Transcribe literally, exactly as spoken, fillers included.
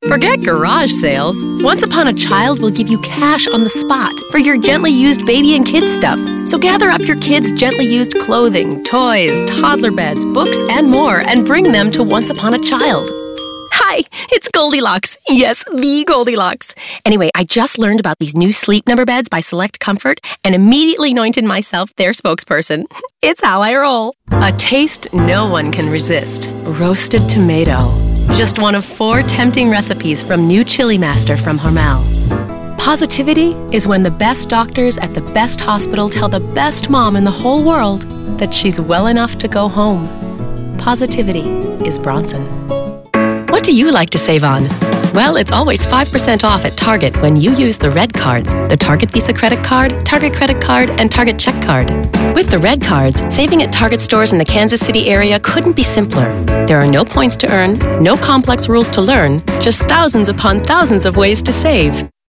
Forget garage sales. Once Upon a Child will give you cash on the spot for your gently used baby and kids stuff. So gather up your kids' gently used clothing, toys, toddler beds, books, and more, and bring them to Once Upon a Child. Hi, it's Goldilocks. Yes, the Goldilocks. Anyway, I just learned about these new Sleep Number beds by Select Comfort and immediately anointed myself their spokesperson. It's how I roll. A taste no one can resist. Roasted tomato. Just one of four tempting recipes from new Chili Master from Hormel. Positivity is when the best doctors at the best hospital tell the best mom in the whole world that she's well enough to go home. Positivity is Bronson. What do you like to save on? Well, it's always five percent off at Target when you use the red cards, the Target Visa Credit Card, Target Credit Card, and Target Check Card. With the red cards, saving at Target stores in the Kansas City area couldn't be simpler. There are no points to earn, no complex rules to learn, just thousands upon thousands of ways to save.